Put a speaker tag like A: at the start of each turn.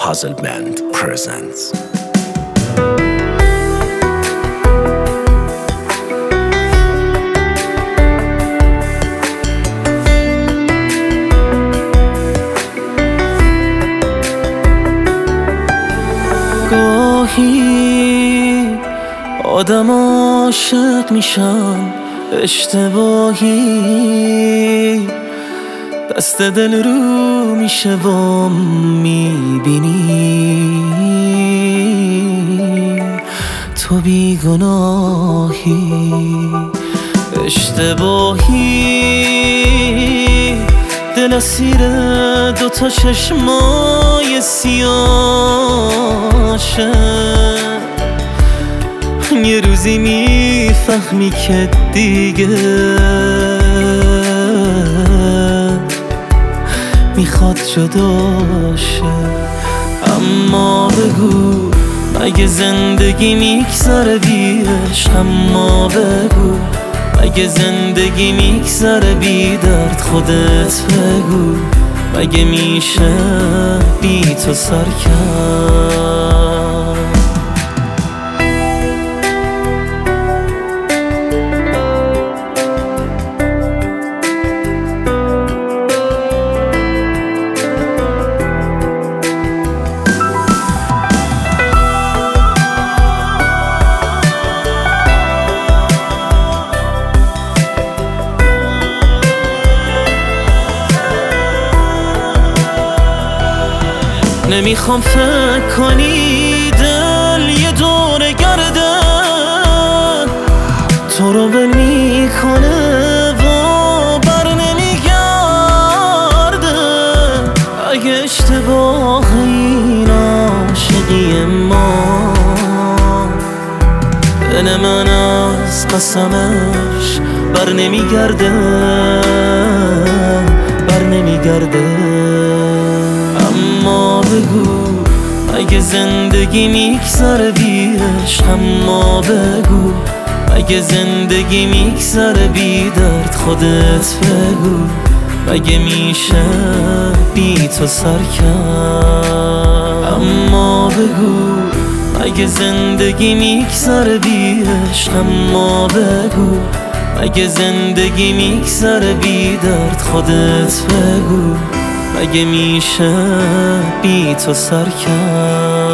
A: Puzzle Band presents.
B: گاهی آدم عاشق میشن اشتباهی، دست دل رو میشه و میبینی تو بیگناهی. اشتباهی دل اسیر دوتا چشمای سیاشه، یه روزی میفهمی که دیگه میخواد جداشه. اما بگو مگه زندگی میگذره بی عشق؟ اما بگو مگه زندگی میگذره بی درد؟ خودت بگو مگه میشه بی تو سر کرد؟ نمیخوام فکر کنی دل یه دور گرده تو رو ول میکنه و بر نمیگرده. اگه اشتباه این عاشقی ما، دل من از قسمش بر نمیگرده، بر نمیگرده. اما بگو مگه زندگی میگذره بی عشق؟ اما بگو مگه زندگی میگذره بی درد؟ خودت بگو مگه میشه بی تو سر کرد؟ اما بگو مگه زندگی میگذره بی عشق؟ اما بگو مگه زندگی میگذره بی درد؟ خودت بگو مگه میشه بی تو سر کرد؟